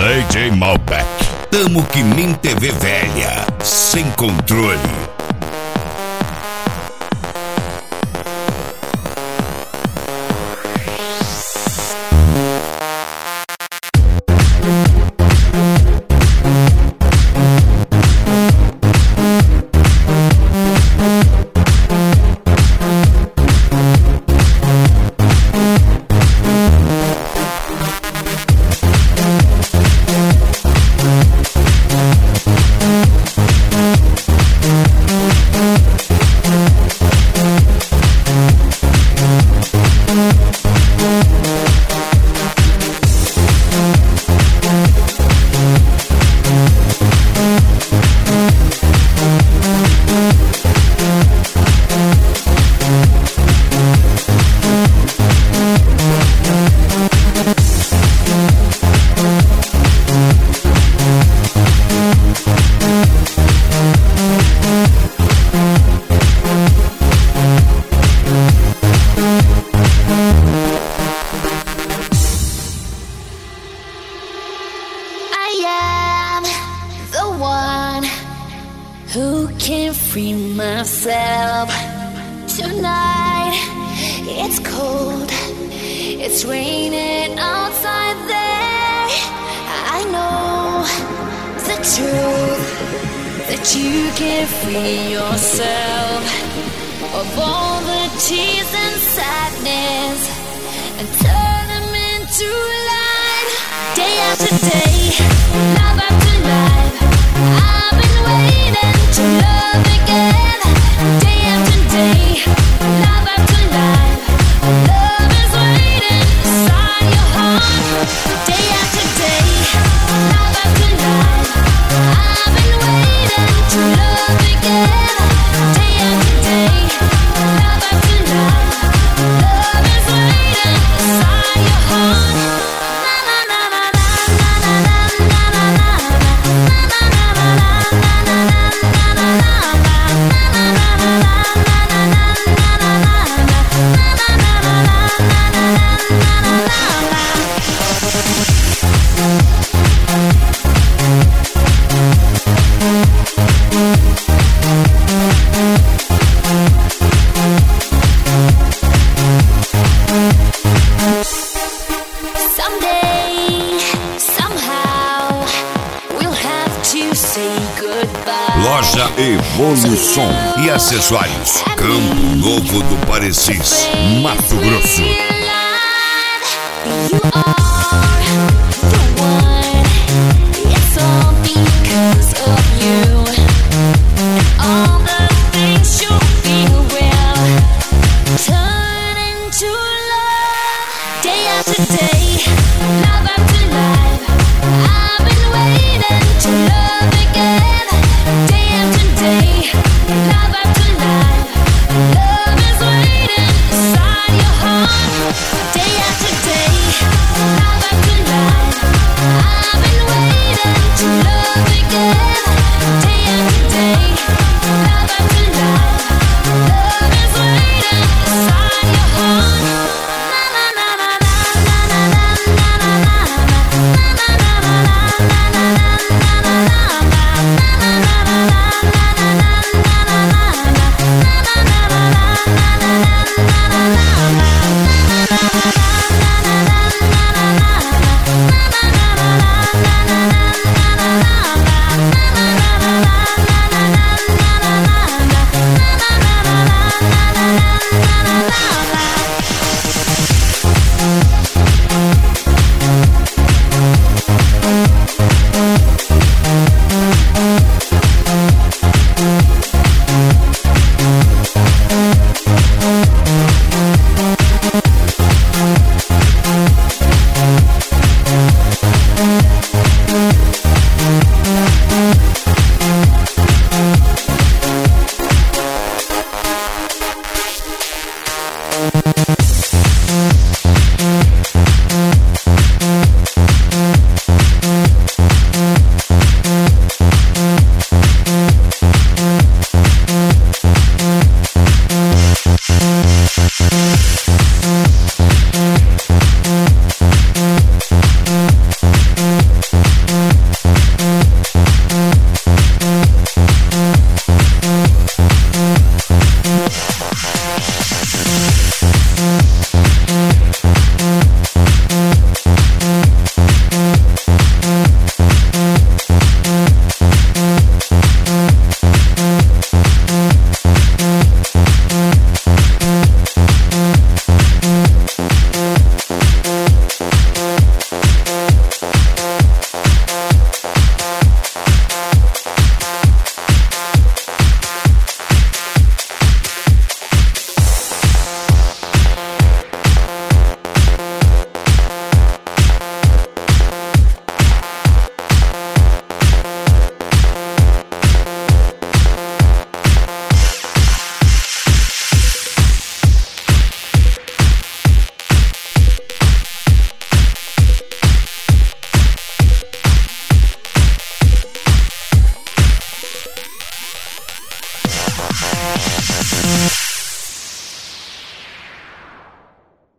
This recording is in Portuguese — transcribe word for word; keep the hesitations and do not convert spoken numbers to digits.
D J Malbec. Tamo que nem T V velha, sem controle. Who can free myself tonight? It's cold, it's raining outside there. I know the truth, that you can free yourself of all the tears and sadness and turn them into light. Day after day, love after life, I've been waiting to love again. Day after day, love after life, love is waiting inside your heart. Day after day, love after life, I've been waiting to love again. Day after day, love after life, love is waiting inside your heart. Na na na na na na na na na Loja Evolução e acessórios. Campo Novo do Parecis, Mato Grosso. You are